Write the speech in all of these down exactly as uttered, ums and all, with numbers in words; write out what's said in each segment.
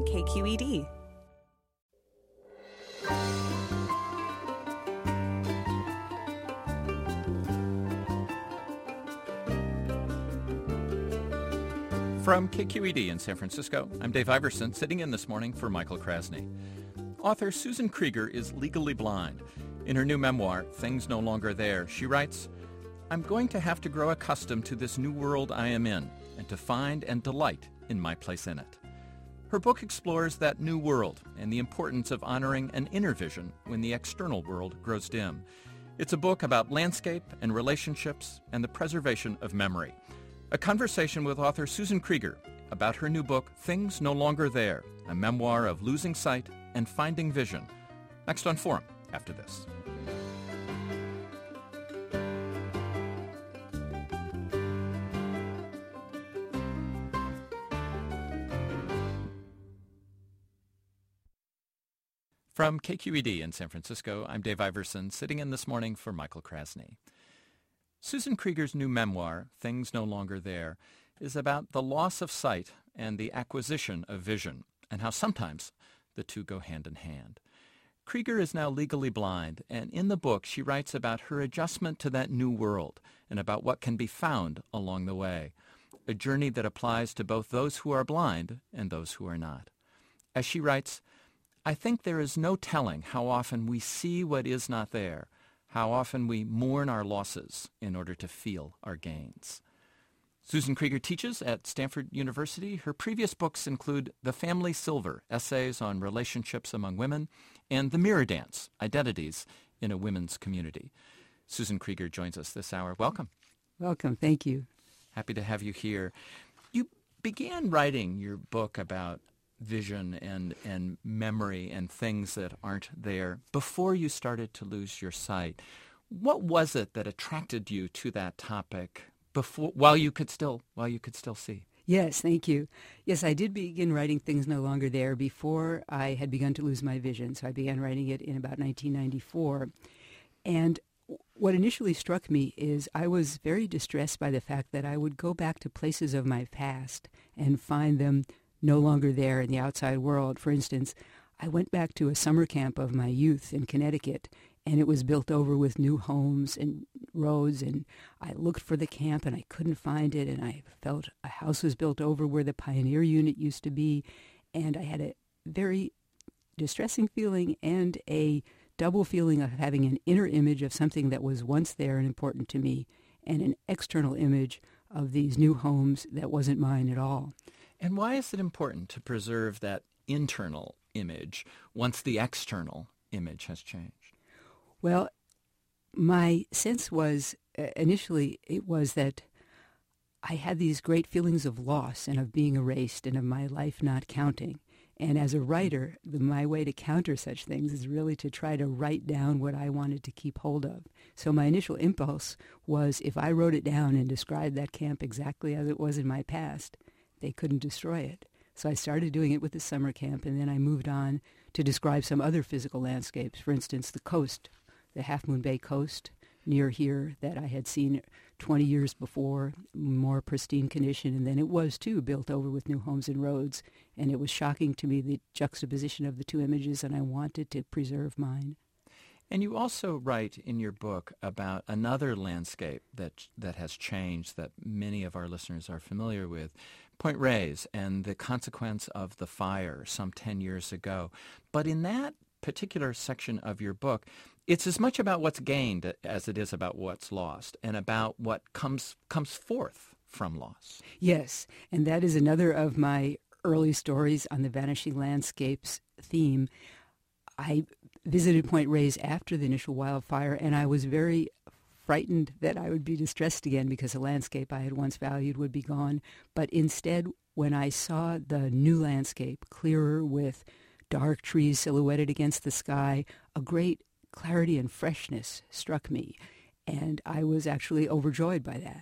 K Q E D. From K Q E D in San Francisco, I'm Dave Iverson, sitting in this morning for Michael Krasny. Author Susan Krieger is legally blind. In her new memoir, Things No Longer There, she writes, "I'm going to have to grow accustomed to this new world I am in, and to find and delight in my place in it." Her book explores that new world and the importance of honoring an inner vision when the external world grows dim. It's a book about landscape and relationships and the preservation of memory. A conversation with author Susan Krieger about her new book, Things No Longer There, a memoir of losing sight and finding vision. Next on Forum, after this. From K Q E D in San Francisco, I'm Dave Iverson, sitting in this morning for Michael Krasny. Susan Krieger's new memoir, Things No Longer There, is about the loss of sight and the acquisition of vision, and how sometimes the two go hand in hand. Krieger is now legally blind, and in the book she writes about her adjustment to that new world and about what can be found along the way, a journey that applies to both those who are blind and those who are not. As she writes, "I think there is no telling how often we see what is not there, how often we mourn our losses in order to feel our gains." Susan Krieger teaches at Stanford University. Her previous books include The Family Silver, Essays on Relationships Among Women, and The Mirror Dance, Identities in a Women's Community. Susan Krieger joins us this hour. Welcome. Welcome. Thank you. Happy to have you here. You began writing your book about vision and, and memory and things that aren't there before you started to lose your sight. What was it that attracted you to that topic before, while you could still, while you could still see? Yes, thank you. Yes, I did begin writing Things No Longer There before I had begun to lose my vision. So I began writing it in about nineteen ninety-four. And what initially struck me is I was very distressed by the fact that I would go back to places of my past and find them no longer there in the outside world. For instance, I went back to a summer camp of my youth in Connecticut, and it was built over with new homes and roads, and I looked for the camp and I couldn't find it, and I felt a house was built over where the Pioneer Unit used to be, and I had a very distressing feeling and a double feeling of having an inner image of something that was once there and important to me, and an external image of these new homes that wasn't mine at all. And why is it important to preserve that internal image once the external image has changed? Well, my sense was, uh, initially, it was that I had these great feelings of loss and of being erased and of my life not counting. And as a writer, the, my way to counter such things is really to try to write down what I wanted to keep hold of. So my initial impulse was, if I wrote it down and described that camp exactly as it was in my past, they couldn't destroy it. So I started doing it with the summer camp, and then I moved on to describe some other physical landscapes. For instance, the coast, the Half Moon Bay coast near here that I had seen twenty years before, more pristine condition, and then it was, too, built over with new homes and roads. And it was shocking to me, the juxtaposition of the two images, and I wanted to preserve mine. And you also write in your book about another landscape that that has changed that many of our listeners are familiar with, Point Reyes and the consequence of the fire some ten years ago. But in that particular section of your book, it's as much about what's gained as it is about what's lost and about what comes comes forth from loss. Yes, and that is another of my early stories on the vanishing landscapes theme. I visited Point Reyes after the initial wildfire, and I was very frightened that I would be distressed again because the landscape I had once valued would be gone. But instead, when I saw the new landscape, clearer with dark trees silhouetted against the sky, a great clarity and freshness struck me, and I was actually overjoyed by that.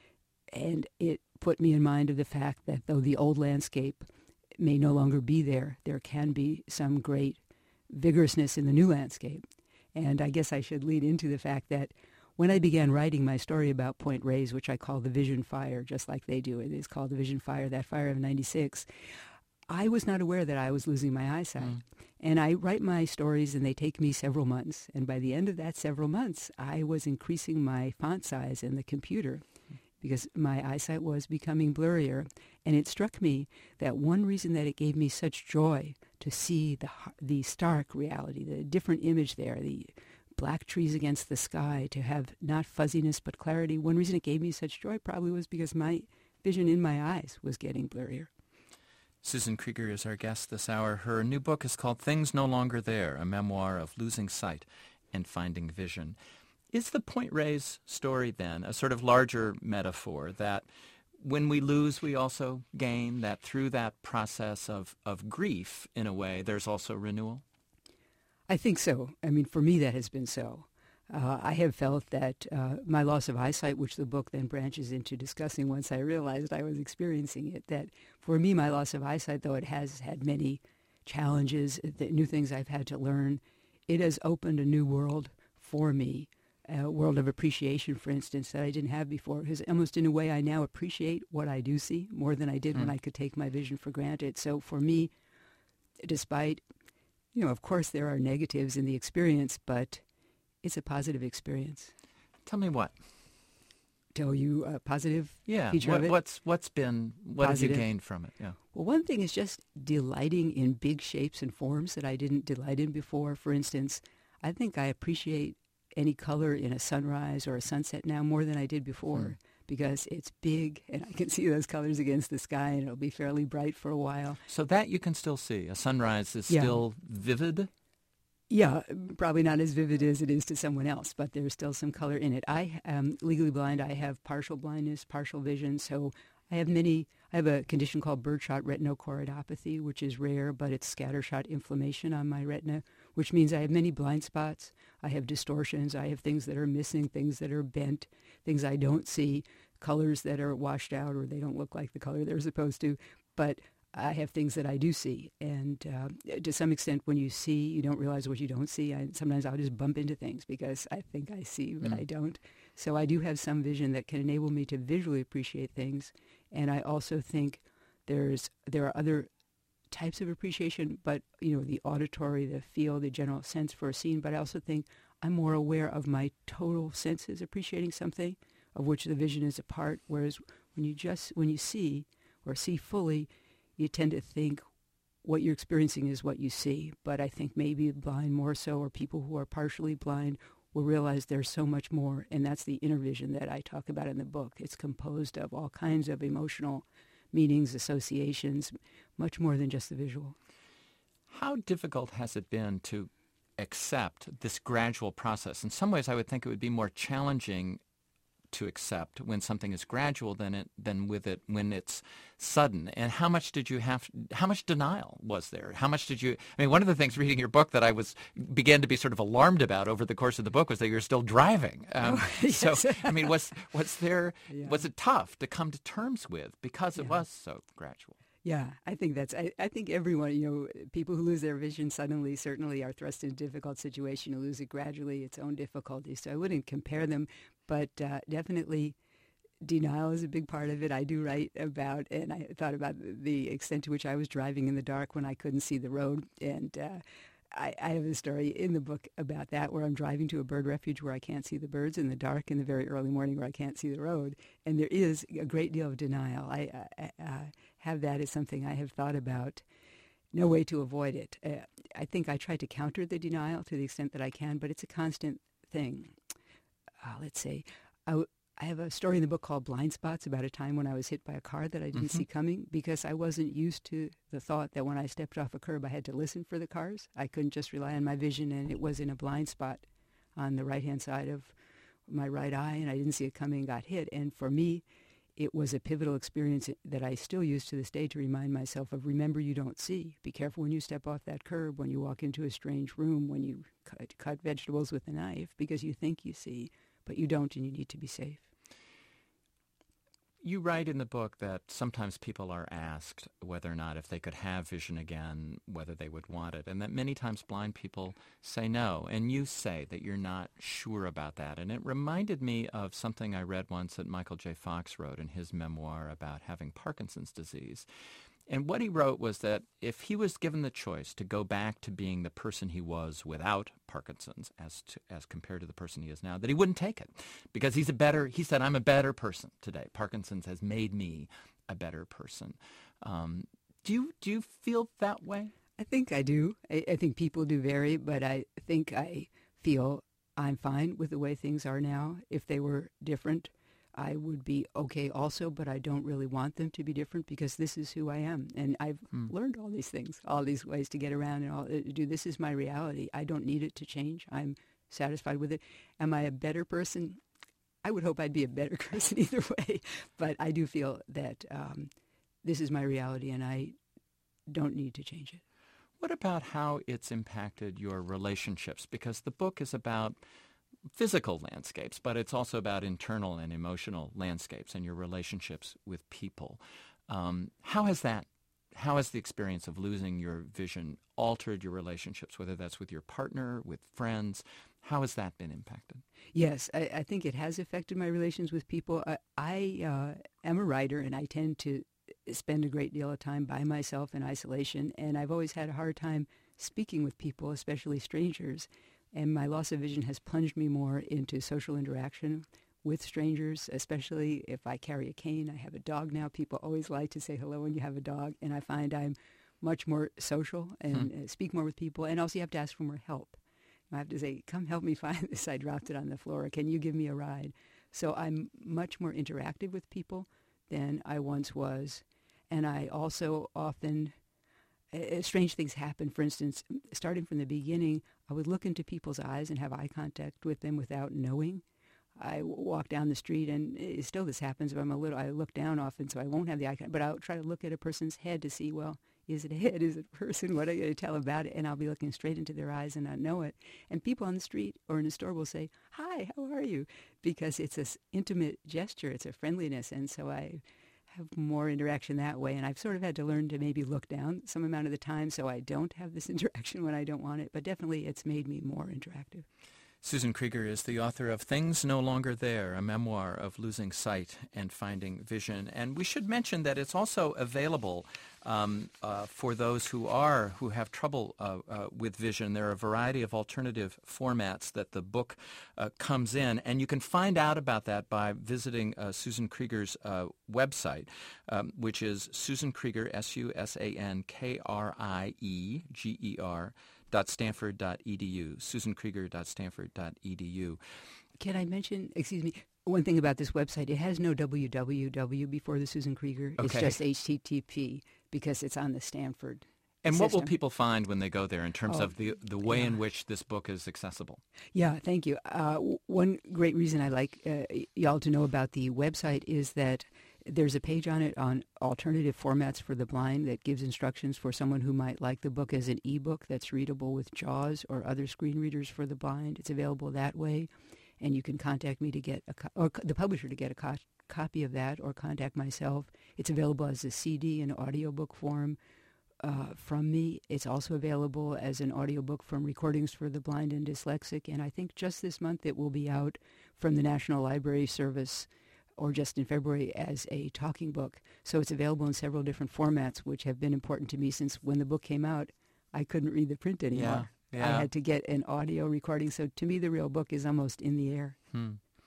And it put me in mind of the fact that though the old landscape may no longer be there, there can be some great vigorousness in the new landscape. And I guess I should lead into the fact that when I began writing my story about Point Reyes, which I call the Vision Fire, just like they do, it is called the Vision Fire, that fire of ninety-six, I was not aware that I was losing my eyesight. Mm. And I write my stories, and they take me several months. And by the end of that several months, I was increasing my font size in the computer because my eyesight was becoming blurrier. And it struck me that one reason that it gave me such joy to see the the stark reality, the different image there, the black trees against the sky, to have not fuzziness but clarity, one reason it gave me such joy probably was because my vision in my eyes was getting blurrier. Susan Krieger is our guest this hour. Her new book is called Things No Longer There, a memoir of losing sight and finding vision. Is the Point Reyes story then a sort of larger metaphor that when we lose, we also gain, that through that process of, of grief, in a way, there's also renewal? I think so. I mean, for me, that has been so. Uh, I have felt that uh, my loss of eyesight, which the book then branches into discussing once I realized I was experiencing it, that for me, my loss of eyesight, though it has had many challenges, the new things I've had to learn, it has opened a new world for me, a world of appreciation, for instance, that I didn't have before. Because almost in a way, I now appreciate what I do see more than I did mm. when I could take my vision for granted. So for me, despite, you know, of course there are negatives in the experience, but it's a positive experience. Tell me what. Tell you a positive yeah. feature what, of it? What's what's been what positive. have you gained from it? Yeah. Well, one thing is just delighting in big shapes and forms that I didn't delight in before. For instance, I think I appreciate any color in a sunrise or a sunset now more than I did before mm. because it's big and I can see those colors against the sky and it'll be fairly bright for a while. So that you can still see. A sunrise is yeah. still vivid? Yeah, probably not as vivid as it is to someone else, but there's still some color in it. I am legally blind. I have partial blindness, partial vision, so I have many. I have a condition called birdshot retinochoroidopathy, which is rare, but it's scattershot inflammation on my retina, which means I have many blind spots. I have distortions. I have things that are missing, things that are bent, things I don't see, colors that are washed out or they don't look like the color they're supposed to, but I have things that I do see, and uh, to some extent, when you see, you don't realize what you don't see. I, sometimes I'll just bump into things because I think I see, but mm. I don't. So I do have some vision that can enable me to visually appreciate things, and I also think there's there are other types of appreciation, but you know, the auditory, the feel, the general sense for a scene. But I also think I'm more aware of my total senses appreciating something, of which the vision is a part. Whereas when you just when you see or see fully, you tend to think what you're experiencing is what you see. But I think maybe blind more so, or people who are partially blind, will realize there's so much more, and that's the inner vision that I talk about in the book. It's composed of all kinds of emotional meanings, associations, much more than just the visual. How difficult has it been to accept this gradual process? In some ways, I would think it would be more challenging to accept when something is gradual than it than with it when it's sudden. And how much did you have how much denial was there? How much did you I mean, one of the things reading your book that I was began to be sort of alarmed about over the course of the book was that you're still driving. Um, oh, yes. So I mean, was was there yeah. was it tough to come to terms with because it yeah. was so gradual? Yeah, I think that's, I, I think everyone, you know, people who lose their vision suddenly certainly are thrust in a difficult situation, who lose it gradually, its own difficulties. So I wouldn't compare them, but uh, definitely denial is a big part of it. I do write about, and I thought about the extent to which I was driving in the dark when I couldn't see the road. And uh, I, I have a story in the book about that, where I'm driving to a bird refuge where I can't see the birds in the dark in the very early morning, where I can't see the road. And there is a great deal of denial. I uh, uh, have that as something I have thought about. No way to avoid it. Uh, I think I try to counter the denial to the extent that I can, but it's a constant thing. Uh, let's say, I, w- I have a story in the book called Blind Spots, about a time when I was hit by a car that I didn't mm-hmm. see coming, because I wasn't used to the thought that when I stepped off a curb, I had to listen for the cars. I couldn't just rely on my vision, and it was in a blind spot on the right-hand side of my right eye, and I didn't see it coming and got hit. And for me, it was a pivotal experience that I still use to this day to remind myself of, remember, you don't see. Be careful when you step off that curb, when you walk into a strange room, when you cut, cut vegetables with a knife, because you think you see, but you don't, and you need to be safe. You write in the book that sometimes people are asked whether or not, if they could have vision again, whether they would want it, and that many times blind people say no. And you say that you're not sure about that. And it reminded me of something I read once that Michael J. Fox wrote in his memoir about having Parkinson's disease. And what he wrote was that if he was given the choice to go back to being the person he was without Parkinson's as to, as compared to the person he is now, that he wouldn't take it because he's a better, he said, I'm a better person today. Parkinson's has made me a better person. Um, do you do you feel that way? I think I do. I, I think people do vary, but I think I feel I'm fine with the way things are now. If they were different, I would be okay also, but I don't really want them to be different because this is who I am. And I've hmm. learned all these things, all these ways to get around and all to do. This is my reality. I don't need it to change. I'm satisfied with it. Am I a better person? I would hope I'd be a better person either way. But I do feel that um, this is my reality and I don't need to change it. What about how it's impacted your relationships? Because the book is about physical landscapes, but it's also about internal and emotional landscapes and your relationships with people. Um, how has that, how has the experience of losing your vision altered your relationships, whether that's with your partner, with friends? How has that been impacted? Yes, I, I think it has affected my relations with people. I, I uh, am a writer, and I tend to spend a great deal of time by myself in isolation, and I've always had a hard time speaking with people, especially strangers. And my loss of vision has plunged me more into social interaction with strangers, especially if I carry a cane. I have a dog now. People always like to say hello when you have a dog, and I find I'm much more social and hmm. speak more with people. And also you have to ask for more help. I have to say, come help me find this. I dropped it on the floor. Can you give me a ride? So I'm much more interactive with people than I once was. And I also often... Uh, strange things happen. For instance, starting from the beginning, I would look into people's eyes and have eye contact with them without knowing. I w- walk down the street, and it, still this happens. If I'm a little, I look down often, so I won't have the eye contact. But I'll try to look at a person's head to see, well, is it a head? Is it a person? What are you going to tell about it? And I'll be looking straight into their eyes and not know it. And people on the street or in the store will say, "Hi, how are you?" Because it's this intimate gesture. It's a friendliness, and so I have more interaction that way. And I've sort of had to learn to maybe look down some amount of the time so I don't have this interaction when I don't want it. But definitely it's made me more interactive. Susan Krieger is the author of Things No Longer There, a memoir of losing sight and finding vision. And we should mention that it's also available um, uh, for those who are, who have trouble uh, uh, with vision. There are a variety of alternative formats that the book uh, comes in. And you can find out about that by visiting uh, Susan Krieger's uh, website, um, which is Susan Krieger, S U S A N K R I E G E R, dot stanford dot e d u, susan krieger dot stanford dot e d u. Can I mention, excuse me, one thing about this website? It has no W W W before the Susan Krieger. Okay. It's just H T T P because it's on the Stanford And system. What will people find when they go there in terms oh, of the, the way yeah. in which this book is accessible? Yeah, thank you. Uh, one great reason I like uh, y'all to know about the website is that there's a page on it on alternative formats for the blind that gives instructions for someone who might like the book as an ebook that's readable with JAWS or other screen readers for the blind. It's available that way, and you can contact me to get a co- or the publisher to get a co- copy of that, or contact myself. It's available as a C D and audiobook form uh, from me. It's also available as an audiobook from Recordings for the Blind and Dyslexic, and I think just this month it will be out from the National Library Service, or just in February, as a talking book. So it's available in several different formats, which have been important to me since when the book came out, I couldn't read the print anymore. Yeah, yeah. I had to get an audio recording. So to me, the real book is almost in the air. Hmm.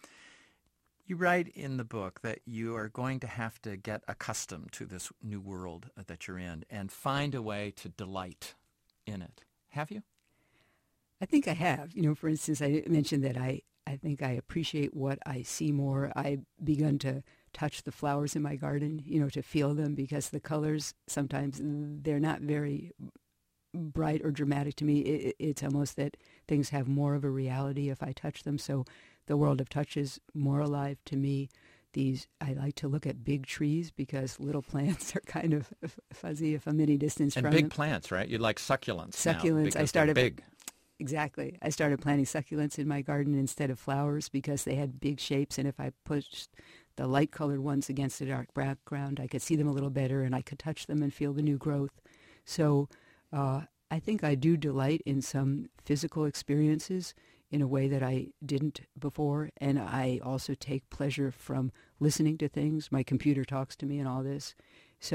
You write in the book that you are going to have to get accustomed to this new world that you're in and find a way to delight in it. Have you? I think I have. You know, for instance, I mentioned that I I think I appreciate what I see more. I've begun to touch the flowers in my garden, you know, to feel them, because the colors, sometimes they're not very bright or dramatic to me. It, it's almost that things have more of a reality if I touch them. So the world of touch is more alive to me. These, I like to look at big trees because little plants are kind of fuzzy if I'm any distance and from big them. plants, right? You like succulents. Succulents. Now I started big. Exactly. I started planting succulents in my garden instead of flowers because they had big shapes, and if I pushed the light-colored ones against the dark background, I could see them a little better, and I could touch them and feel the new growth. So uh, I think I do delight in some physical experiences in a way that I didn't before, and I also take pleasure from listening to things. My computer talks to me and all this. So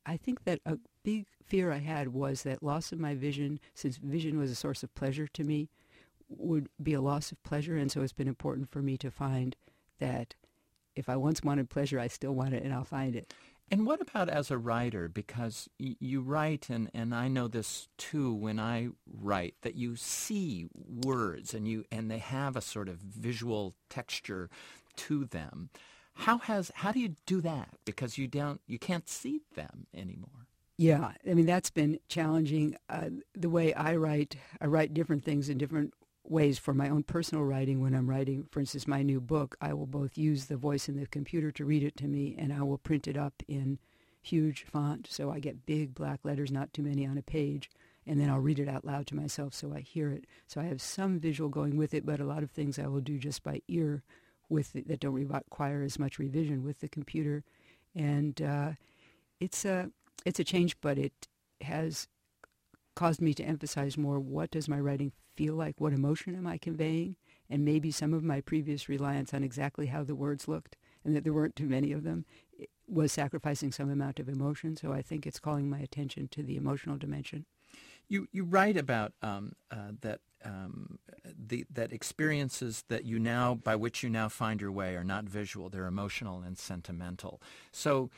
I think that a big fear I had was that loss of my vision, since vision was a source of pleasure to me, would be a loss of pleasure. And so it's been important for me to find that if I once wanted pleasure, I still want it, and I'll find it. And what about as a writer? Because y- you write, and, and I know this too when I write, that you see words and you and they have a sort of visual texture to them. How has how do you do that? Because you don't you can't see them anymore. Yeah, I mean that's been challenging. Uh, the way I write, I write different things in different ways for my own personal writing. When I'm writing, for instance, my new book, I will both use the voice in the computer to read it to me, and I will print it up in huge font, so I get big black letters, not too many on a page, and then I'll read it out loud to myself so I hear it. So I have some visual going with it, but a lot of things I will do just by ear with it, that don't require as much revision with the computer. And uh, it's a it's a change, but it has caused me to emphasize more what does my writing feel like, what emotion am I conveying, and maybe some of my previous reliance on exactly how the words looked, and that there weren't too many of them, was sacrificing some amount of emotion. So I think it's calling my attention to the emotional dimension. You you write about um, uh, that um, the that experiences that you now by which you now find your way are not visual; they're emotional and sentimental. So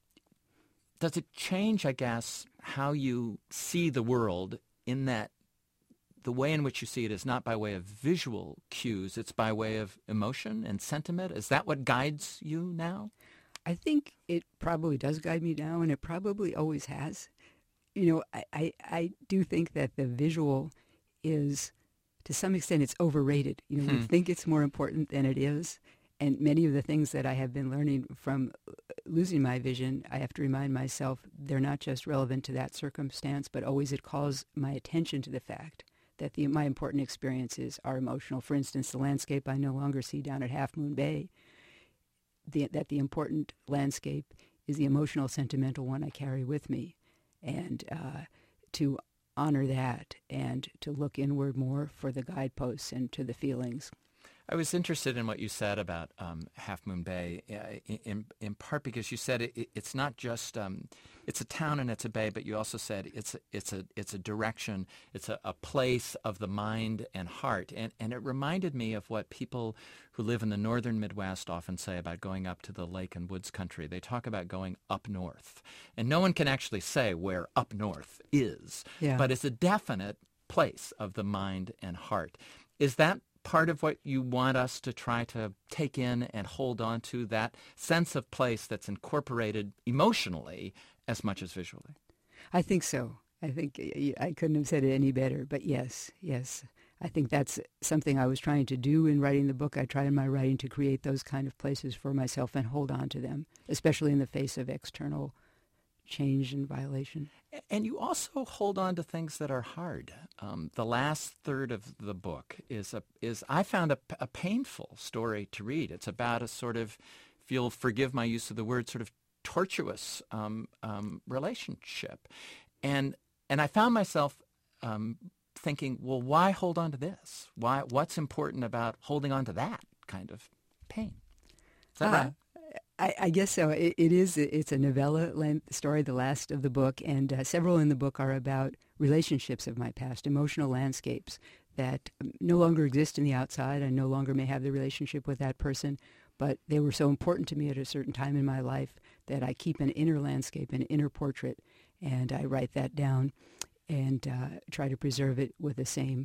does it change, I guess, how you see the world, in that the way in which you see it is not by way of visual cues, it's by way of emotion and sentiment? Is that what guides you now? I think it probably does guide me now, and it probably always has. You know, I, I, I do think that the visual is, to some extent, it's overrated. You know, Hmm. we think it's more important than it is. And many of the things that I have been learning from losing my vision, I have to remind myself they're not just relevant to that circumstance, but always it calls my attention to the fact that the, my important experiences are emotional. For instance, the landscape I no longer see down at Half Moon Bay, the, that the important landscape is the emotional, sentimental one I carry with me. And uh, to honor that and to look inward more for the guideposts and to the feelings. I was interested in what you said about um, Half Moon Bay, uh, in, in part because you said it, it's not just um, it's a town and it's a bay, but you also said it's a, it's a it's a direction, it's a, a place of the mind and heart, and and it reminded me of what people who live in the northern Midwest often say about going up to the lake and woods country. They talk about going up north, and no one can actually say where up north is, Yeah. but it's a definite place of the mind and heart. Is that part of what you want us to try to take in and hold on to, that sense of place that's incorporated emotionally as much as visually? I think so. I think I couldn't have said it any better, but yes, yes. I think that's something I was trying to do in writing the book. I try in my writing to create those kind of places for myself and hold on to them, especially in the face of external change and violation. And you also hold on to things that are hard. Um, the last third of the book is a is I found a, a painful story to read. It's about a sort of, if you'll forgive my use of the word, sort of tortuous um, um, relationship, and and I found myself um, thinking, well, why hold on to this? Why? What's important about holding on to that kind of pain? Is that Ah, right? I, I guess so. It, it is. It's a novella-length story, the last of the book, and uh, several in the book are about relationships of my past, emotional landscapes that no longer exist in the outside. I no longer may have the relationship with that person, but they were so important to me at a certain time in my life that I keep an inner landscape, an inner portrait, and I write that down and uh, try to preserve it with the same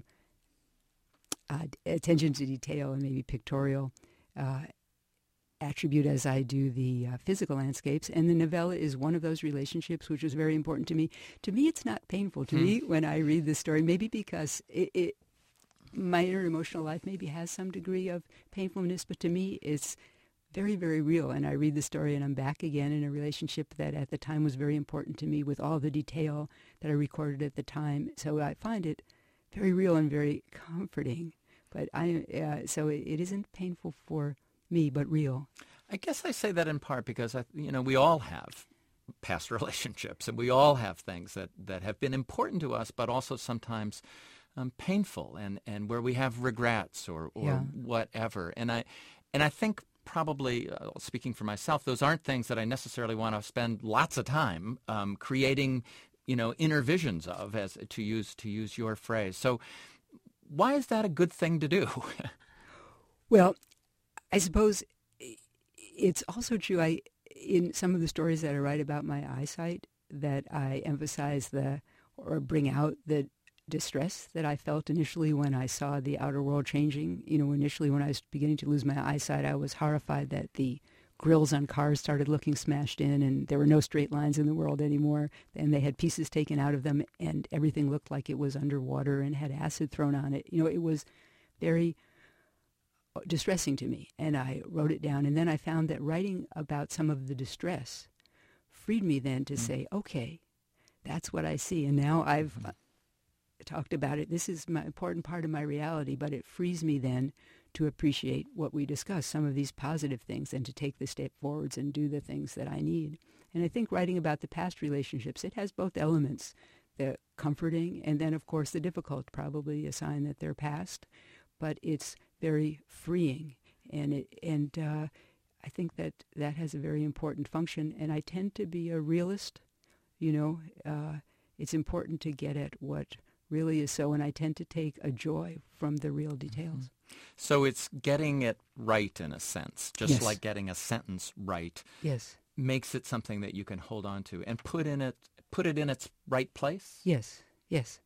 uh, attention to detail and maybe pictorial uh, attribute as I do the uh, physical landscapes. And the novella is one of those relationships, which was very important to me. To me, it's not painful. To Hmm. me, when I read this story, maybe because it, it, my inner emotional life maybe has some degree of painfulness, but to me, it's very, very real. And I read the story and I'm back again in a relationship that at the time was very important to me with all the detail that I recorded at the time. So I find it very real and very comforting. But I, uh, so it, it isn't painful for me, but real. I guess I say that in part because, I, you know, we all have past relationships and we all have things that, that have been important to us, but also sometimes um, painful and, and where we have regrets or, or Yeah. whatever. And I and I think probably, uh, speaking for myself, those aren't things that I necessarily want to spend lots of time um, creating, you know, inner visions of, as to use to use your phrase. So why is that a good thing to do? Well, I suppose it's also true. I in some of the stories that I write about my eyesight, that I emphasize the or bring out the distress that I felt initially when I saw the outer world changing. You know, initially when I was beginning to lose my eyesight, I was horrified that the grills on cars started looking smashed in and there were no straight lines in the world anymore. And they had pieces taken out of them and everything looked like it was underwater and had acid thrown on it. You know, it was very distressing to me. And I wrote it down. And then I found that writing about some of the distress freed me then to mm-hmm. say, okay, that's what I see. And now I've mm-hmm. talked about it. This is my important part of my reality, but it frees me then to appreciate what we discussed, some of these positive things, and to take the step forwards and do the things that I need. And I think writing about the past relationships, it has both elements, the comforting and then, of course, the difficult, probably a sign that they're past, but it's very freeing. And it, and uh, I think that that has a very important function. And I tend to be a realist, you know. Uh, it's important to get at what really is so, and I tend to take a joy from the real details. So it's getting it right in a sense, just yes. like getting a sentence right. Yes. Makes it something that you can hold on to and put in it, put it in its right place. Yes. Yes.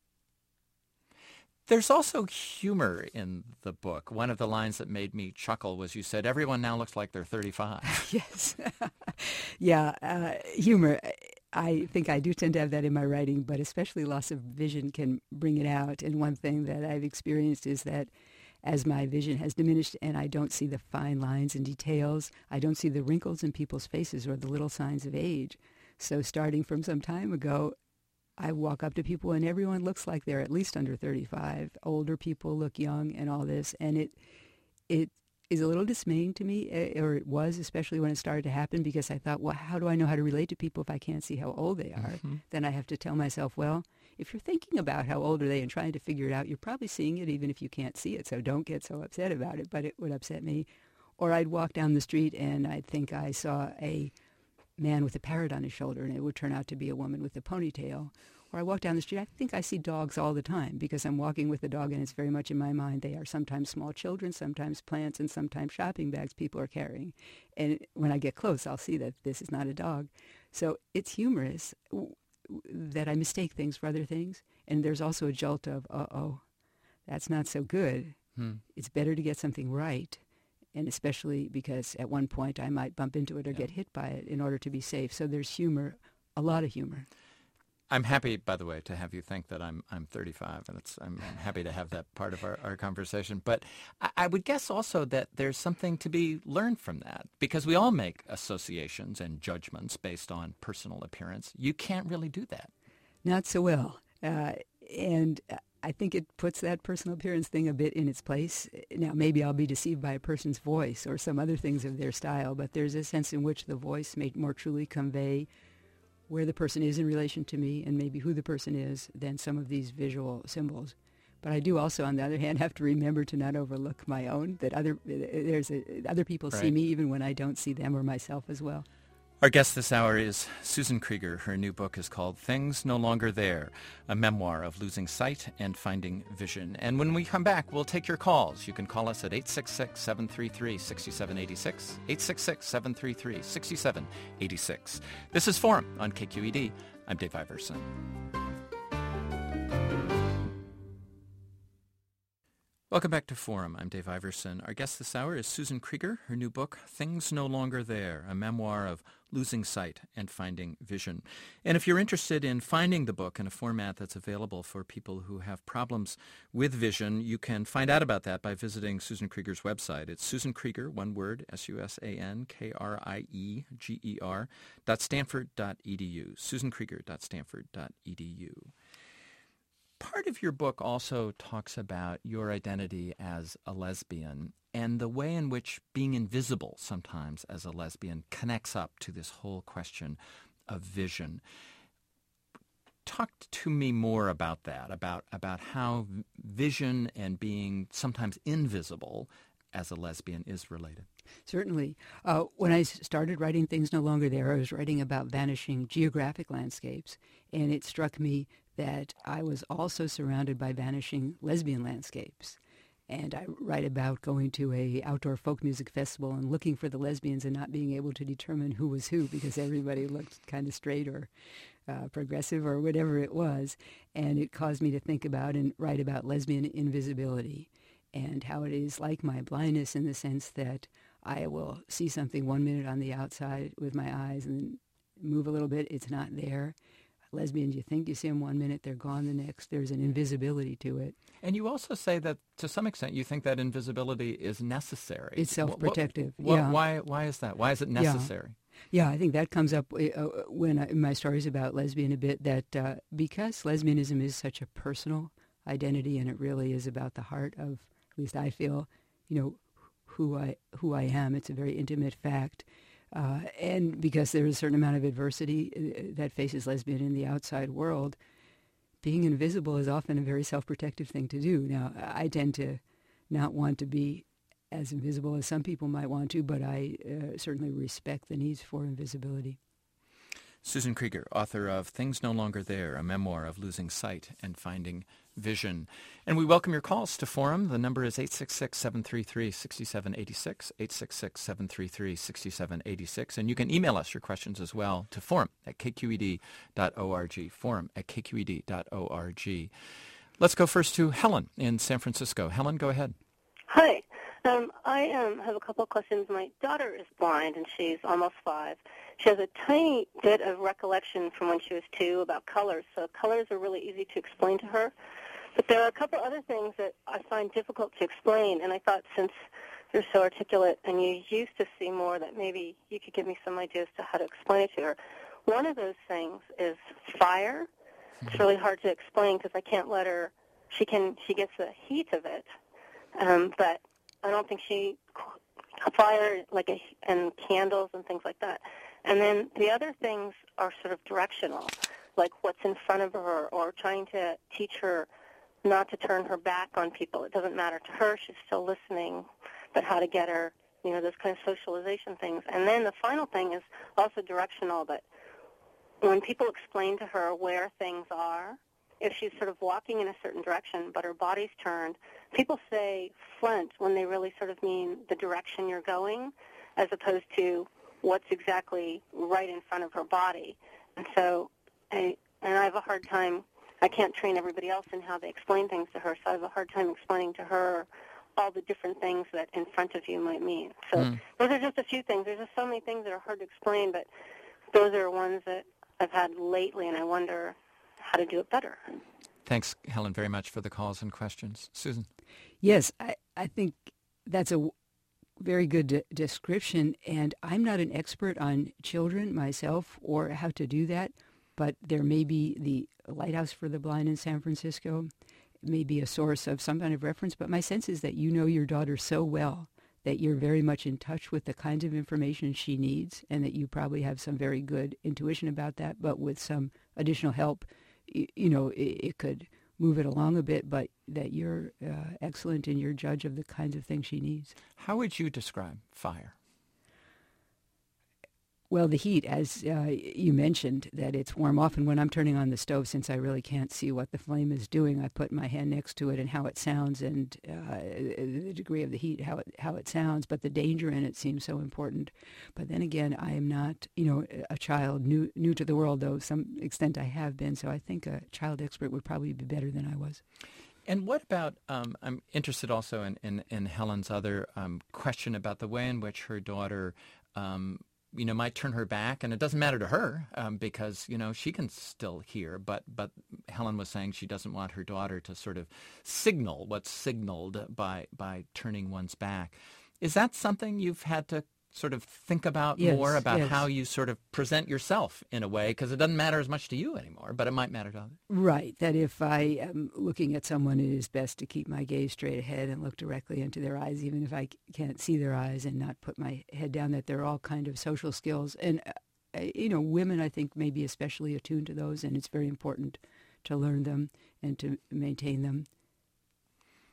There's also humor in the book. One of the lines that made me chuckle was you said, everyone now looks like they're thirty-five. Yes. yeah. Uh, humor. I think I do tend to have that in my writing, but especially loss of vision can bring it out. And one thing that I've experienced is that as my vision has diminished and I don't see the fine lines and details, I don't see the wrinkles in people's faces or the little signs of age. So starting from some time ago, I walk up to people and everyone looks like they're at least under thirty-five. Older people look young and all this. And it it is a little dismaying to me, or it was, especially when it started to happen, because I thought, well, how do I know how to relate to people if I can't see how old they are? Mm-hmm. Then I have to tell myself, well, if you're thinking about how old are they and trying to figure it out, you're probably seeing it even if you can't see it, so don't get so upset about it. But it would upset me. Or I'd walk down the street and I'd think I saw a man with a parrot on his shoulder, and it would turn out to be a woman with a ponytail. Or I walk down the street, I think I see dogs all the time because I'm walking with a dog and it's very much in my mind. They are sometimes small children, sometimes plants, and sometimes shopping bags people are carrying. And when I get close, I'll see that this is not a dog. So it's humorous that I mistake things for other things. And there's also a jolt of, uh-oh, that's not so good. Hmm. It's better to get something right. And especially because at one point I might bump into it or yeah. get hit by it in order to be safe. So there's humor, a lot of humor. I'm happy, by the way, to have you think that I'm I'm thirty-five, and it's, I'm, I'm happy to have that part of our, our conversation. But I, I would guess also that there's something to be learned from that, because we all make associations and judgments based on personal appearance. You can't really do that. Not so well. Uh, and I think it puts that personal appearance thing a bit in its place. Now, maybe I'll be deceived by a person's voice or some other things of their style, but there's a sense in which the voice may more truly convey where the person is in relation to me and maybe who the person is than some of these visual symbols. But I do also, on the other hand, have to remember to not overlook my own, that other there's a, other people right. see me even when I don't see them or myself as well. Our guest this hour is Susan Krieger. Her new book is called Things No Longer There, a memoir of losing sight and finding vision. And when we come back, we'll take your calls. You can call us at eight six six, seven three three, six seven eight six, eight six six, seven three three, six seven eight six. This is Forum on K Q E D. I'm Dave Iverson. Welcome back to Forum. I'm Dave Iverson. Our guest this hour is Susan Krieger. Her new book, Things No Longer There, a memoir of losing sight and finding vision. And if you're interested in finding the book in a format that's available for people who have problems with vision, you can find out about that by visiting Susan Krieger's website. It's Susan Krieger, one word, S U S A N K R I E G E R, dot stanford dot e d u, susan krieger dot stanford dot e d u. Part of your book also talks about your identity as a lesbian and the way in which being invisible sometimes as a lesbian connects up to this whole question of vision. Talk to me more about that, about, about how vision and being sometimes invisible as a lesbian is related. Certainly. Uh, when I started writing Things No Longer There, I was writing about vanishing geographic landscapes, and it struck me that I was also surrounded by vanishing lesbian landscapes. And I write about going to a outdoor folk music festival and looking for the lesbians and not being able to determine who was who because everybody looked kind of straight or uh, progressive or whatever it was. And it caused me to think about and write about lesbian invisibility and how it is like my blindness in the sense that I will see something one minute on the outside with my eyes and then move a little bit, it's not there. Lesbians, you think you see them one minute, they're gone the next. There's an invisibility to it. And you also say that, to some extent, you think that invisibility is necessary. It's self-protective. What, what, yeah. Why, why is that? Why is it necessary? Yeah, yeah I think that comes up uh, when I, in my stories about lesbian a bit, that uh, because lesbianism is such a personal identity and it really is about the heart of, at least I feel, you know, who I, who I am. It's a very intimate fact. Uh, and because there is a certain amount of adversity that faces lesbian in the outside world, being invisible is often a very self-protective thing to do. Now, I tend to not want to be as invisible as some people might want to, but I uh, certainly respect the needs for invisibility. Susan Krieger, author of Things No Longer There, a memoir of losing sight and finding vision. And we welcome your calls to Forum. The number is eight six six, seven three three, six seven eight six, eight six six, seven three three, six seven eight six. And you can email us your questions as well to forum at k q e d dot org, forum at k q e d dot org. Let's go first to Helen in San Francisco. Helen, go ahead. Hi. Um, I um, have a couple of questions. My daughter is blind, and she's almost five. She has a tiny bit of recollection from when she was two about colors, so colors are really easy to explain to her. But there are a couple other things that I find difficult to explain, and I thought since you're so articulate and you used to see more that maybe you could give me some ideas to how to explain it to her. One of those things is fire. It's really hard to explain because I can't let her, she can, she gets the heat of it, um, but I don't think she, fire like a, and candles and things like that. And then the other things are sort of directional, like what's in front of her or trying to teach her not to turn her back on people. It doesn't matter to her. She's still listening, but how to get her, you know, those kind of socialization things. And then the final thing is also directional, but when people explain to her where things are, if she's sort of walking in a certain direction but her body's turned, people say front when they really sort of mean the direction you're going as opposed to what's exactly right in front of her body. And so, I, and I have a hard time, I can't train everybody else in how they explain things to her, so I have a hard time explaining to her all the different things that in front of you might mean. So mm. those are just a few things. There's just so many things that are hard to explain, but those are ones that I've had lately, and I wonder how to do it better. Thanks, Helen, very much for the calls and questions. Susan? Yes, I, I think that's a very good de- description, and I'm not an expert on children myself or how to do that, but there may be the Lighthouse for the Blind in San Francisco, may be a source of some kind of reference, but my sense is that you know your daughter so well that you're very much in touch with the kinds of information she needs and that you probably have some very good intuition about that, but with some additional help, you, you know, it, it could move it along a bit, but that you're uh, excellent in your judge of the kinds of things she needs. How would you describe fire? Well, the heat, as uh, you mentioned, that it's warm. Often when I'm turning on the stove, since I really can't see what the flame is doing, I put my hand next to it and how it sounds and uh, the degree of the heat, how it, how it sounds. But the danger in it seems so important. But then again, I am not, you know, a child new new to the world, though to some extent I have been. So I think a child expert would probably be better than I was. And what about, um, I'm interested also in, in, in Helen's other um, question about the way in which her daughter um, you know, might turn her back, and it doesn't matter to her um, because, you know, she can still hear. But but Helen was saying she doesn't want her daughter to sort of signal what's signaled by by turning one's back. Is that something you've had to sort of think about yes, more about yes. how you sort of present yourself in a way? Because it doesn't matter as much to you anymore, but it might matter to others. Right, that if I am looking at someone, it is best to keep my gaze straight ahead and look directly into their eyes, even if I can't see their eyes, and not put my head down, that they're all kind of social skills. And, uh, you know, women, I think, may be especially attuned to those, and it's very important to learn them and to maintain them.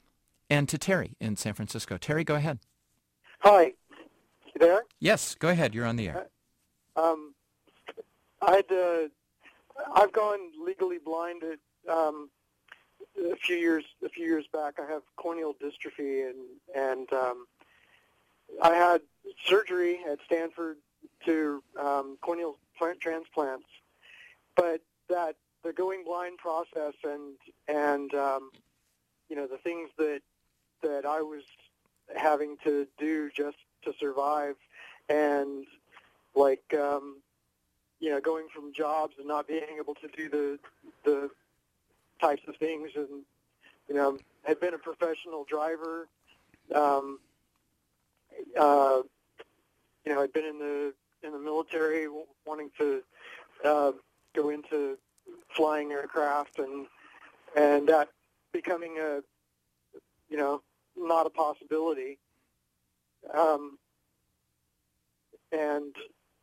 and to Terry in San Francisco. Terry, go ahead. Hi. You there? Yes, go ahead. You're on the air. Um, I'd, uh, I've gone legally blind at, um, a few years a few years back. I have corneal dystrophy, and and um, I had surgery at Stanford to um, corneal plant transplants. But that the going blind process and and um, you know the things that that I was having to do just to survive, and like um, you know going from jobs and not being able to do the the types of things, and you know had been a professional driver, um, uh, you know I'd been in the in the military, wanting to uh, go into flying aircraft, and and that becoming a you know not a possibility, um, and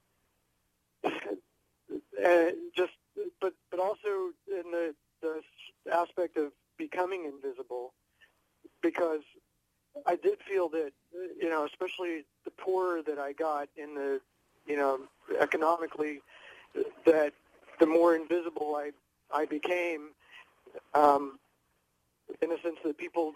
and just but but also in the the aspect of becoming invisible, because I did feel that, you know, especially the poorer that I got in the, you know, economically, that the more invisible I I became, um, in the sense that people,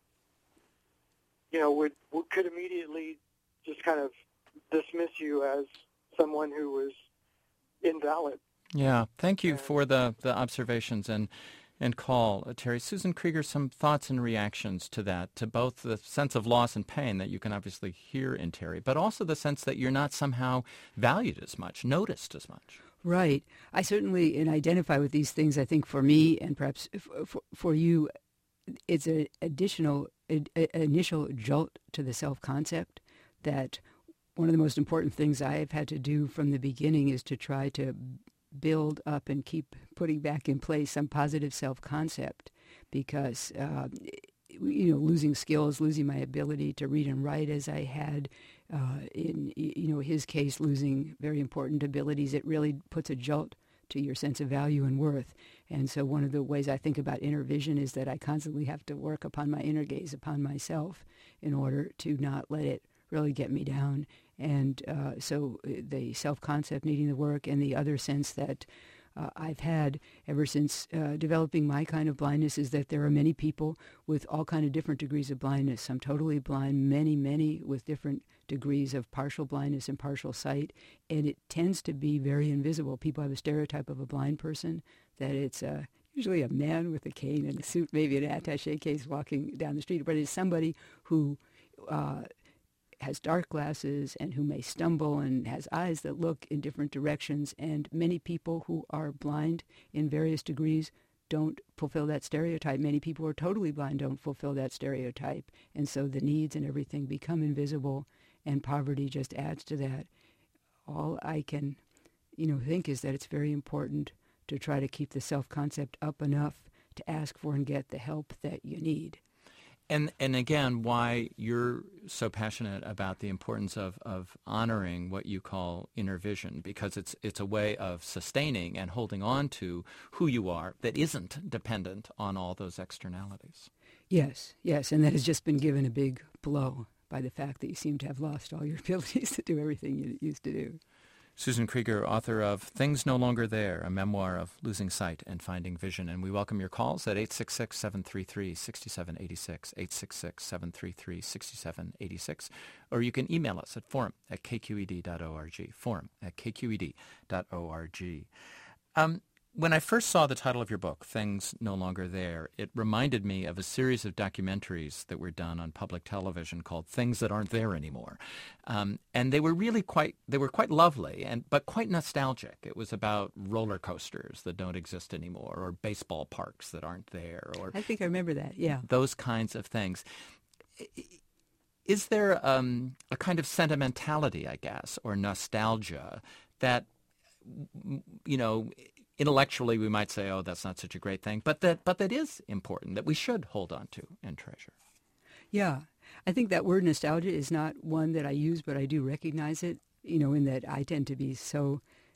you know, would, would could immediately just kind of dismiss you as someone who was invalid. Yeah, thank you for the, the observations and and call, uh, Terry. Susan Krieger, some thoughts and reactions to that, to both the sense of loss and pain that you can obviously hear in Terry, but also the sense that you're not somehow valued as much, noticed as much. Right. I certainly and identify with these things. I think for me and perhaps for, for you, it's an additional, a, a initial jolt to the self-concept that one of the most important things I've had to do from the beginning is to try to build up and keep putting back in place some positive self-concept, because uh, you know losing skills, losing my ability to read and write as I had, uh, in you know his case, losing very important abilities, it really puts a jolt to your sense of value and worth. And so one of the ways I think about inner vision is that I constantly have to work upon my inner gaze, upon myself, in order to not let it really get me down. And uh, so the self-concept needing the work, and the other sense that uh, I've had ever since uh, developing my kind of blindness is that there are many people with all kind of different degrees of blindness. Some totally blind, many, many with different degrees of partial blindness and partial sight, and it tends to be very invisible. People have a stereotype of a blind person, that it's uh, usually a man with a cane and a suit, maybe an attaché case walking down the street, but it's somebody who uh, has dark glasses and who may stumble and has eyes that look in different directions. And many people who are blind in various degrees don't fulfill that stereotype. Many people who are totally blind don't fulfill that stereotype. And so the needs and everything become invisible, and poverty just adds to that. All I can, you know, think is that it's very important to try to keep the self-concept up enough to ask for and get the help that you need. And and again, why you're so passionate about the importance of, of honoring what you call inner vision, because it's it's a way of sustaining and holding on to who you are that isn't dependent on all those externalities. Yes, yes, and that has just been given a big blow by the fact that you seem to have lost all your abilities to do everything you used to do. Susan Krieger, author of Things No Longer There, a memoir of losing sight and finding vision. And we welcome your calls at eight six six, seven three three, six seven eight six, eight six six, seven three three, six seven eight six, or you can email us at forum at k q e d dot org, forum at k q e d dot org. Um, when I first saw the title of your book, Things No Longer There, it reminded me of a series of documentaries that were done on public television called Things That Aren't There Anymore. Um, and they were really quite, they were quite lovely, and but quite nostalgic. It was about roller coasters that don't exist anymore, or baseball parks that aren't there, or I think I remember that, yeah. Those kinds of things. Is there um, a kind of sentimentality, I guess, or nostalgia that, you know, intellectually, we might say, "Oh, that's not such a great thing," but that, but that is important, that we should hold on to and treasure. Yeah, I think that word nostalgia is not one that I use, but I do recognize it. You know, in that I tend to be so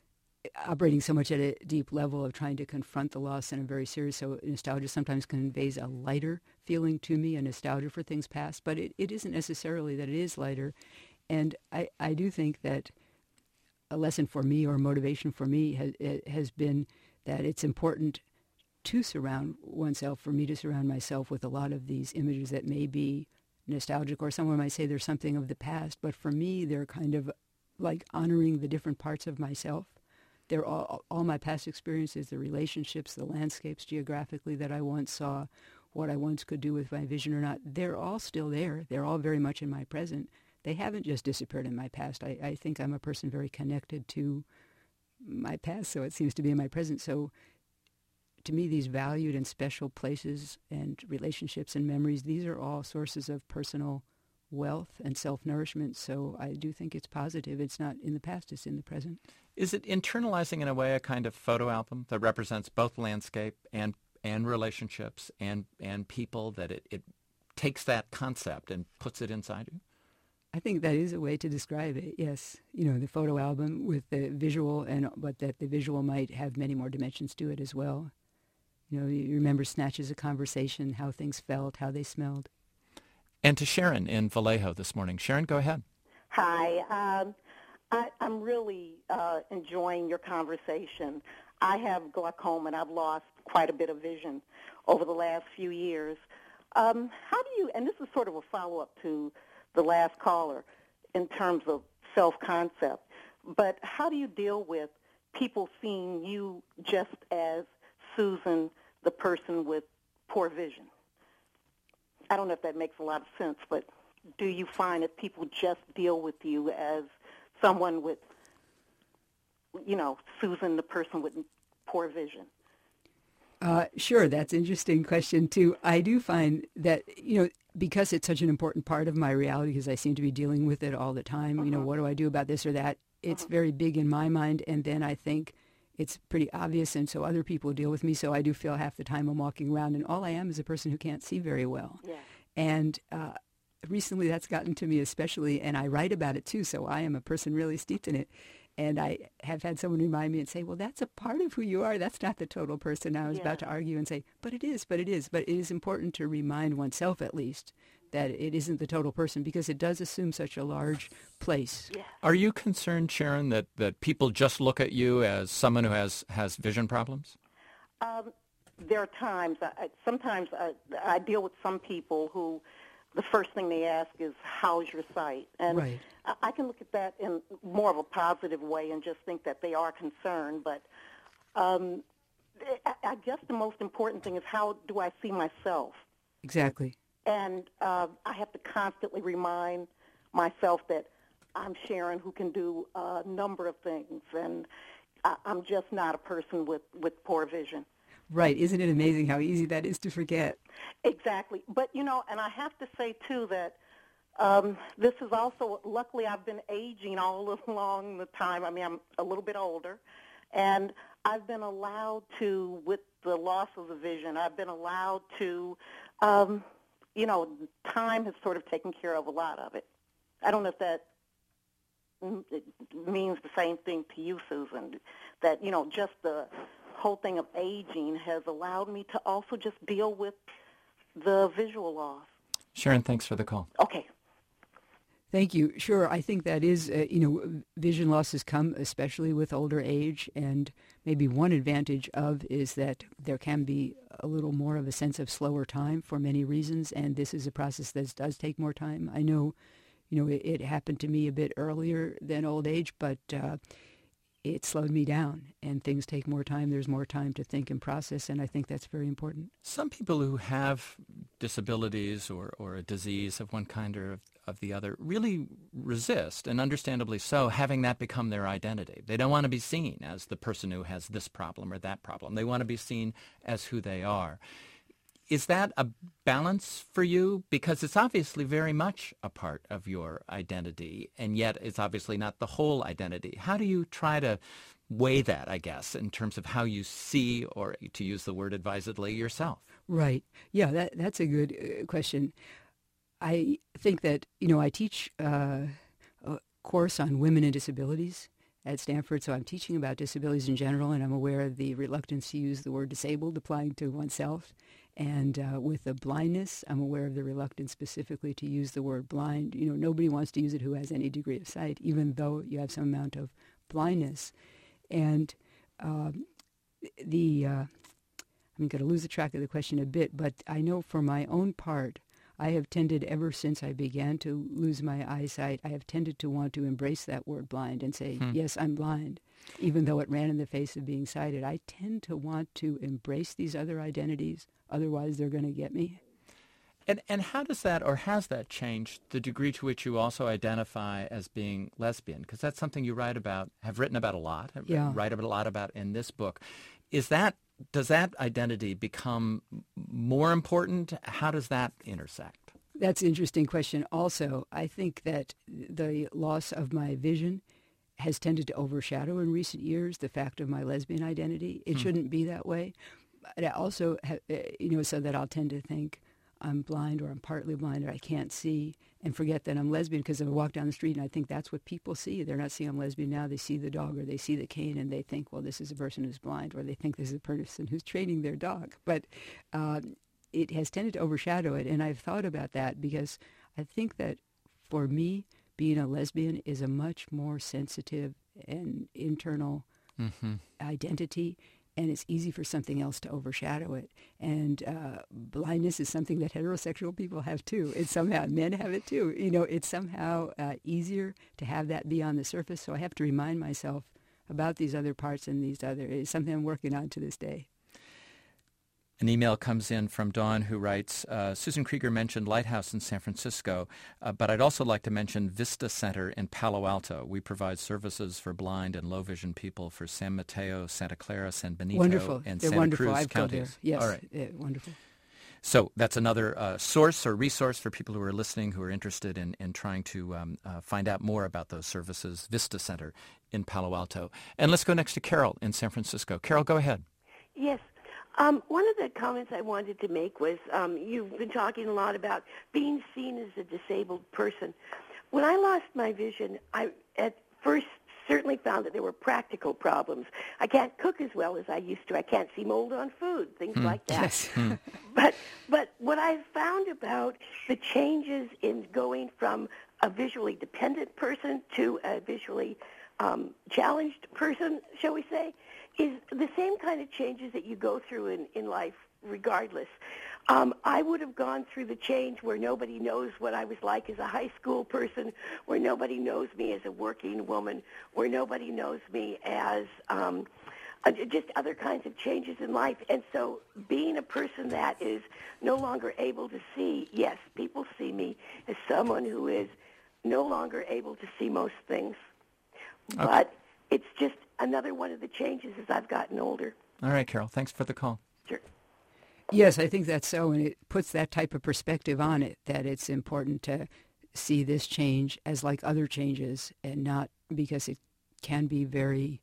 operating so much at a deep level of trying to confront the loss in a very serious. So nostalgia sometimes conveys a lighter feeling to me, a nostalgia for things past, but it, it isn't necessarily that it is lighter. And I, I do think that a lesson for me or motivation for me has, has been that it's important to surround oneself, for me to surround myself with a lot of these images that may be nostalgic, or someone might say there's something of the past, but for me they're kind of like honoring the different parts of myself. They're all, all my past experiences, the relationships, the landscapes geographically that I once saw, what I once could do with my vision or not. They're all still there. They're all very much in my present. They haven't just disappeared in my past. I, I think I'm a person very connected to my past, so it seems to be in my present. So to me, these valued and special places and relationships and memories, these are all sources of personal wealth and self-nourishment. So I do think it's positive. It's not in the past, it's in the present. Is it internalizing in a way a kind of photo album that represents both landscape and and relationships and, and people, that it, it takes that concept and puts it inside you? I think that is a way to describe it, yes. You know, the photo album with the visual, and but that the visual might have many more dimensions to it as well. You know, you remember snatches of conversation, how things felt, how they smelled. And to Sharon in Vallejo this morning. Sharon, go ahead. Hi. Um, I, I'm really uh, enjoying your conversation. I have glaucoma, and I've lost quite a bit of vision over the last few years. Um, how do you, and this is sort of a follow-up to the last caller in terms of self-concept, but how do you deal with people seeing you just as Susan, the person with poor vision? I don't know if that makes a lot of sense, but do you find that people just deal with you as someone with, you know, Susan, the person with poor vision? Uh, sure, that's an interesting question, too. I do find that, you know, because it's such an important part of my reality, because I seem to be dealing with it all the time, uh-huh. you know, what do I do about this or that? It's uh-huh. very big in my mind, and then I think it's pretty obvious, and so other people deal with me, so I do feel half the time I'm walking around, and all I am is a person who can't see very well. Yeah. And uh, recently that's gotten to me especially, and I write about it, too, so I am a person really steeped in it. And I have had someone remind me and say, well, that's a part of who you are. That's not the total person. I was yeah. about to argue and say, but it is, but it is. But it is important to remind oneself, at least, that it isn't the total person, because it does assume such a large place. Yeah. Are you concerned, Sharon, that, that people just look at you as someone who has, has vision problems? Um, there are times, I, sometimes I, I deal with some people who the first thing they ask is, how's your sight? And right. I, I can look at that in more of a positive way and just think that they are concerned. But um, I, I guess the most important thing is, how do I see myself? Exactly. And uh, I have to constantly remind myself that I'm Sharon, who can do a number of things, and I, I'm just not a person with, with poor vision. Right. Isn't it amazing how easy that is to forget? Exactly. But, you know, and I have to say, too, that um, this is also, luckily I've been aging all along the time. I mean, I'm a little bit older, and I've been allowed to, with the loss of the vision, I've been allowed to, um, you know, time has sort of taken care of a lot of it. I don't know if that it means the same thing to you, Susan, that, you know, just the whole thing of aging has allowed me to also just deal with the visual loss. Sharon, thanks for the call. Okay. Thank you. Sure, I think that is, uh, you know, vision losses come especially with older age, and maybe one advantage of is that there can be a little more of a sense of slower time for many reasons, and this is a process that does take more time. I know, you know, it, it happened to me a bit earlier than old age, but uh, it slowed me down, and things take more time. There's more time to think and process, and I think that's very important. Some people who have disabilities or, or a disease of one kind or of, of the other really resist, and understandably so, having that become their identity. They don't want to be seen as the person who has this problem or that problem. They want to be seen as who they are. Is that a balance for you? Because it's obviously very much a part of your identity, and yet it's obviously not the whole identity. How do you try to weigh that, I guess, in terms of how you see, or to use the word advisedly, yourself? Right. Yeah, that that's a good uh, question. I think that, you know, I teach uh, a course on women and disabilities, at Stanford, so I'm teaching about disabilities in general, and I'm aware of the reluctance to use the word disabled applying to oneself. And uh, with the blindness, I'm aware of the reluctance specifically to use the word blind. You know, nobody wants to use it who has any degree of sight, even though you have some amount of blindness. And um, the uh, I'm going to lose the track of the question a bit, but I know for my own part, I have tended, ever since I began to lose my eyesight, I have tended to want to embrace that word blind and say, hmm. yes, I'm blind, even though it ran in the face of being sighted. I tend to want to embrace these other identities, otherwise they're going to get me. And and how does that, or has that changed the degree to which you also identify as being lesbian? Because that's something you write about, have written about a lot, yeah. write a lot about in this book. Is that, does that identity become more important? How does that intersect? That's an interesting question. Also, I think that the loss of my vision has tended to overshadow in recent years the fact of my lesbian identity. It hmm. shouldn't be that way. But I also, have, you know, so that I'll tend to think I'm blind or I'm partly blind or I can't see and forget that I'm lesbian because I walk down the street and I think that's what people see. They're not seeing I'm lesbian now. They see the dog or they see the cane and they think, well, this is a person who's blind, or they think this is a person who's training their dog. But uh, it has tended to overshadow it, and I've thought about that because I think that for me, being a lesbian is a much more sensitive and internal mm-hmm. identity. And it's easy for something else to overshadow it. And uh, blindness is something that heterosexual people have too. It's somehow, men have it too. You know, it's somehow uh, easier to have that be on the surface. So I have to remind myself about these other parts and these other, it's something I'm working on to this day. An email comes in from Dawn who writes, uh, Susan Krieger mentioned Lighthouse in San Francisco, uh, but I'd also like to mention Vista Center in Palo Alto. We provide services for blind and low vision people for San Mateo, Santa Clara, San Benito, wonderful. and They're Santa wonderful. Cruz I've counties. Yes, All right. Yeah, wonderful. So that's another uh, source or resource for people who are listening who are interested in, in trying to um, uh, find out more about those services, Vista Center in Palo Alto. And let's go next to Carol in San Francisco. Carol, go ahead. Yes. Um, one of the comments I wanted to make was um, you've been talking a lot about being seen as a disabled person. When I lost my vision, I at first certainly found that there were practical problems. I can't cook as well as I used to. I can't see mold on food, things hmm. like that. Yes. but but what I've found about the changes in going from a visually dependent person to a visually um, challenged person, shall we say, is the same kind of changes that you go through in, in life regardless. Um, I would have gone through the change where nobody knows what I was like as a high school person, where nobody knows me as a working woman, where nobody knows me as um, uh, just other kinds of changes in life. And so being a person that is no longer able to see, yes, people see me as someone who is no longer able to see most things. Okay. But it's just another one of the changes as I've gotten older. All right, Carol. Thanks for the call. Sure. Yes, I think that's so, and it puts that type of perspective on it, that it's important to see this change as like other changes and not because it can be very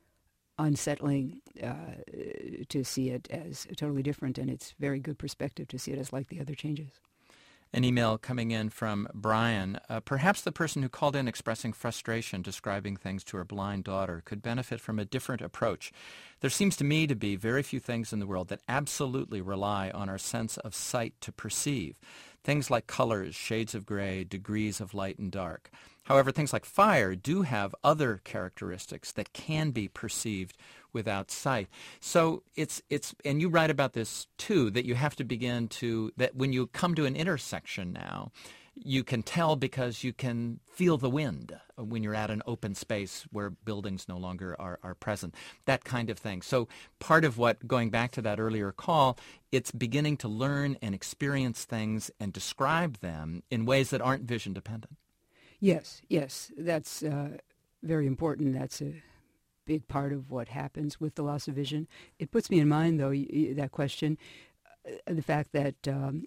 unsettling uh, to see it as totally different, and it's very good perspective to see it as like the other changes. An email coming in from Brian. Uh, perhaps the person who called in expressing frustration describing things to her blind daughter could benefit from a different approach. There seems to me to be very few things in the world that absolutely rely on our sense of sight to perceive. Things like colors, shades of gray, degrees of light and dark. However, things like fire do have other characteristics that can be perceived without sight. So it's, it's, and you write about this too, that you have to begin to, that when you come to an intersection now, you can tell because you can feel the wind when you're at an open space where buildings no longer are, are present, that kind of thing. So part of what, going back to that earlier call, it's beginning to learn and experience things and describe them in ways that aren't vision dependent. Yes, yes, that's uh, very important. That's a big part of what happens with the loss of vision. It puts me in mind, though, that question, uh, the fact that um,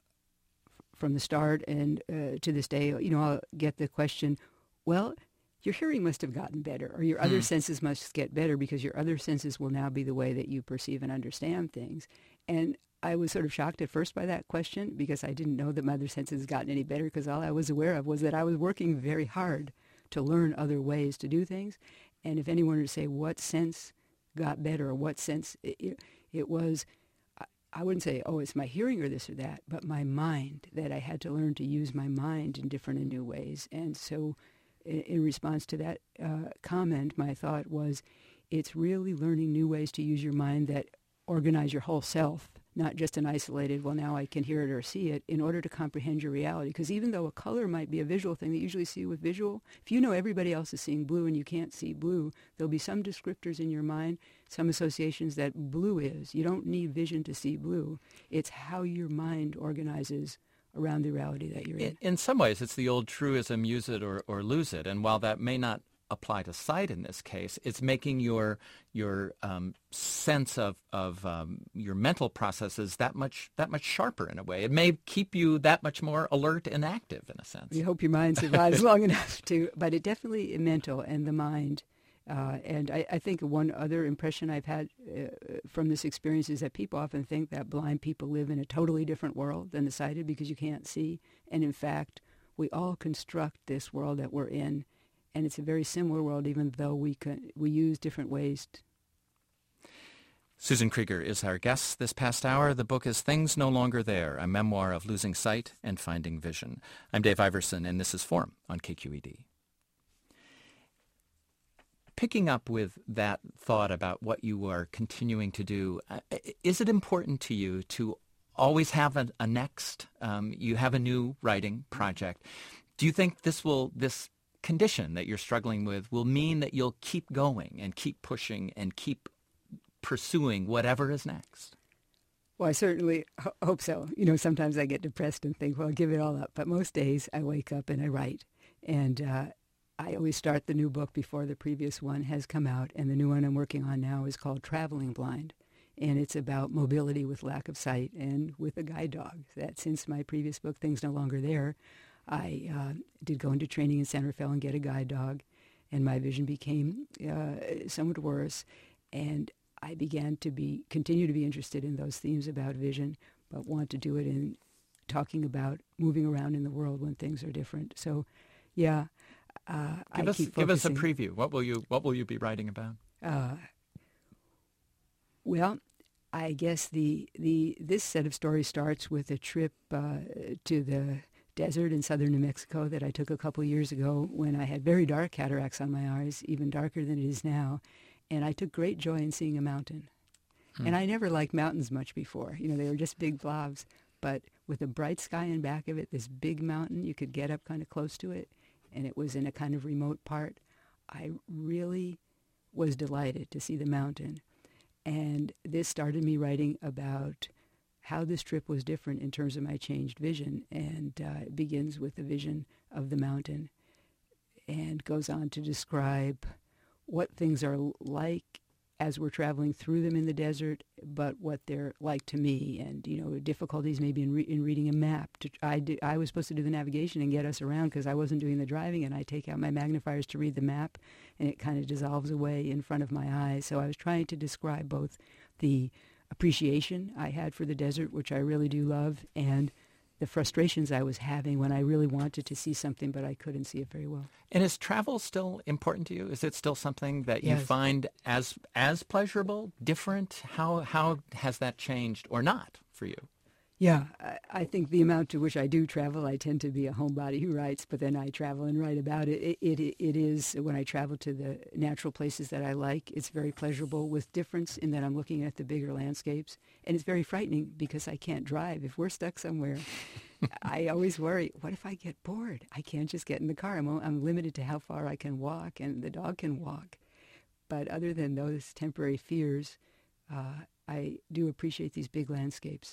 from the start and uh, to this day, you know, I'll get the question, well, your hearing must have gotten better, or your other hmm. senses must get better because your other senses will now be the way that you perceive and understand things. And I was sort of shocked at first by that question because I didn't know that my other senses had gotten any better, because all I was aware of was that I was working very hard to learn other ways to do things. And if anyone were to say what sense got better or what sense, it, it, it was, I, I wouldn't say, oh, it's my hearing or this or that, but my mind, that I had to learn to use my mind in different and new ways. And so in, in response to that uh, comment, my thought was, it's really learning new ways to use your mind that organize your whole self, not just an isolated, well, now I can hear it or see it, in order to comprehend your reality. Because even though a color might be a visual thing that you usually see with visual, if you know everybody else is seeing blue and you can't see blue, there'll be some descriptors in your mind, some associations that blue is. You don't need vision to see blue. It's how your mind organizes around the reality that you're in. In, in some ways, it's the old truism, use it or, or lose it. And while that may not apply to sight in this case, it's making your your um, sense of of um, your mental processes that much that much sharper in a way. It may keep you that much more alert and active in a sense. We hope your mind survives long enough to, but it definitely mental and the mind. Uh, and I, I think one other impression I've had uh, from this experience is that people often think that blind people live in a totally different world than the sighted because you can't see. And in fact, we all construct this world that we're in. And it's a very similar world, even though we can, we use different ways. To... Susan Krieger is our guest this past hour. The book is Things No Longer There, a memoir of losing sight and finding vision. I'm Dave Iverson, and this is Forum on K Q E D. Picking up with that thought about what you are continuing to do, uh, is it important to you to always have a, a next? Um, you have a new writing project. Do you think this will this condition that you're struggling with will mean that you'll keep going and keep pushing and keep pursuing whatever is next? Well, I certainly ho- hope so. You know, sometimes I get depressed and think, well, give it all up. But most days I wake up and I write. And uh, I always start the new book before the previous one has come out. And the new one I'm working on now is called Traveling Blind. And it's about mobility with lack of sight and with a guide dog. That since my previous book, Things No Longer There, I uh, did go into training in Santa Fe and get a guide dog, and my vision became uh, somewhat worse. And I began to be continue to be interested in those themes about vision, but want to do it in talking about moving around in the world when things are different. So, yeah, uh, give I us keep give us a focusing. preview. What will you What will you be writing about? Uh, well, I guess the the this set of stories starts with a trip uh, to the desert in southern New Mexico that I took a couple years ago when I had very dark cataracts on my eyes, even darker than it is now. And I took great joy in seeing a mountain. Hmm. And I never liked mountains much before. You know, they were just big blobs. But with a bright sky in back of it, this big mountain, you could get up kind of close to it, and it was in a kind of remote part. I really was delighted to see the mountain. And this started me writing about how this trip was different in terms of my changed vision. And uh, it begins with the vision of the mountain and goes on to describe what things are like as we're traveling through them in the desert, but what they're like to me. And, you know, difficulties maybe in, re- in reading a map. To, I, did, I was supposed to do the navigation and get us around because I wasn't doing the driving, and I take out my magnifiers to read the map, and it kind of dissolves away in front of my eyes. So I was trying to describe both the appreciation I had for the desert, which I really do love, and the frustrations I was having when I really wanted to see something, but I couldn't see it very well. And is travel still important to you? Is it still something that you Yes. find as as pleasurable, different? How how has that changed or not for you? Yeah, I, I think the amount to which I do travel, I tend to be a homebody who writes, but then I travel and write about it. It, it. it is, when I travel to the natural places that I like, it's very pleasurable with difference in that I'm looking at the bigger landscapes. And it's very frightening because I can't drive. If we're stuck somewhere, I always worry, what if I get bored? I can't just get in the car. I'm, I'm limited to how far I can walk, and the dog can walk. But other than those temporary fears, uh, I do appreciate these big landscapes.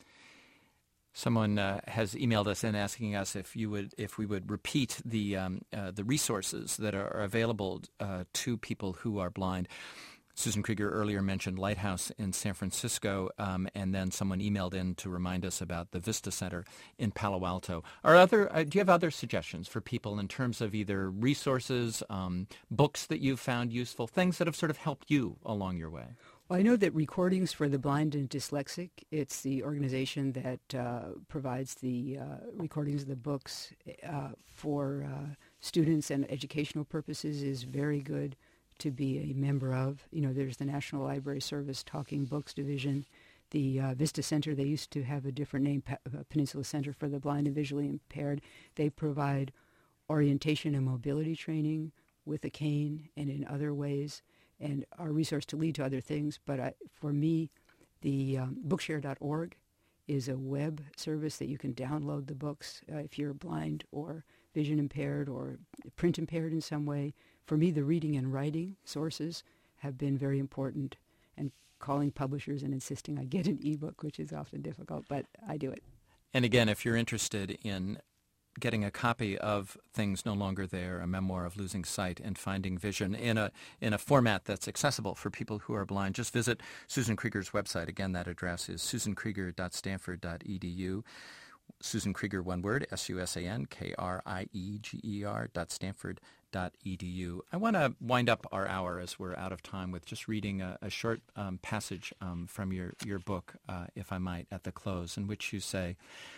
Someone uh, has emailed us in asking us if you would, if we would repeat the um, uh, the resources that are, are available uh, to people who are blind. Susan Krieger earlier mentioned Lighthouse in San Francisco, um, and then someone emailed in to remind us about the Vista Center in Palo Alto. Are other? Uh, do you have other suggestions for people in terms of either resources, um, books that you've found useful, things that have sort of helped you along your way? Well, I know that Recordings for the Blind and Dyslexic, it's the organization that uh, provides the uh, recordings of the books uh, for uh, students and educational purposes, is very good to be a member of. You know, there's the National Library Service Talking Books Division, the uh, Vista Center. They used to have a different name, pa- Peninsula Center for the Blind and Visually Impaired. They provide orientation and mobility training with a cane and in other ways, and are a resource to lead to other things. But I, for me, the um, bookshare dot org is a web service that you can download the books uh, if you're blind or vision impaired or print impaired in some way. For me, the reading and writing sources have been very important, and calling publishers and insisting I get an ebook, which is often difficult, but I do it. And again, if you're interested in getting a copy of Things No Longer There, a memoir of losing sight and finding vision in a in a format that's accessible for people who are blind, just visit Susan Krieger's website. Again, that address is susan krieger dot stanford dot e d u. Susan Krieger, one word, S U S A N K R I E G E R dot Stanford dot E D U. I want to wind up our hour as we're out of time with just reading a, a short um, passage um, from your, your book, uh, if I might, at the close, in which you say,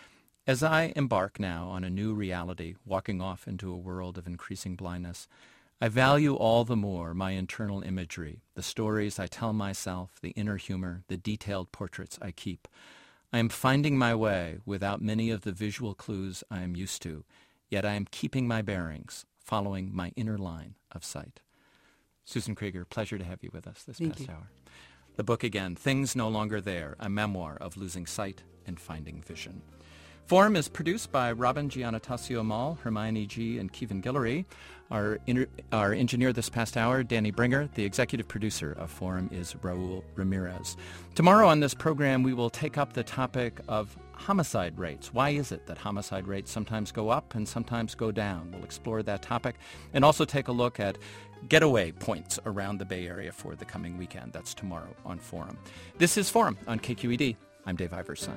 "As I embark now on a new reality, walking off into a world of increasing blindness, I value all the more my internal imagery, the stories I tell myself, the inner humor, the detailed portraits I keep. I am finding my way without many of the visual clues I am used to, yet I am keeping my bearings, following my inner line of sight." Susan Krieger, pleasure to have you with us this Thank past you. hour. The book again, Things No Longer There, a memoir of losing sight and finding vision. Forum is produced by Robin Giannatasio Mall, Hermione G., and Kevin Guillory. Our, inter- our engineer this past hour, Danny Bringer. The executive producer of Forum is Raul Ramirez. Tomorrow on this program, we will take up the topic of homicide rates. Why is it that homicide rates sometimes go up and sometimes go down? We'll explore that topic and also take a look at getaway points around the Bay Area for the coming weekend. That's tomorrow on Forum. This is Forum on K Q E D. I'm Dave Iverson.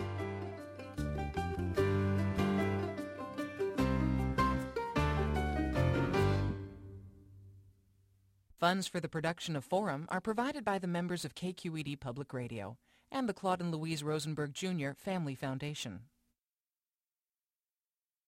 Funds for the production of Forum are provided by the members of K Q E D Public Radio and the Claude and Louise Rosenberg Junior Family Foundation.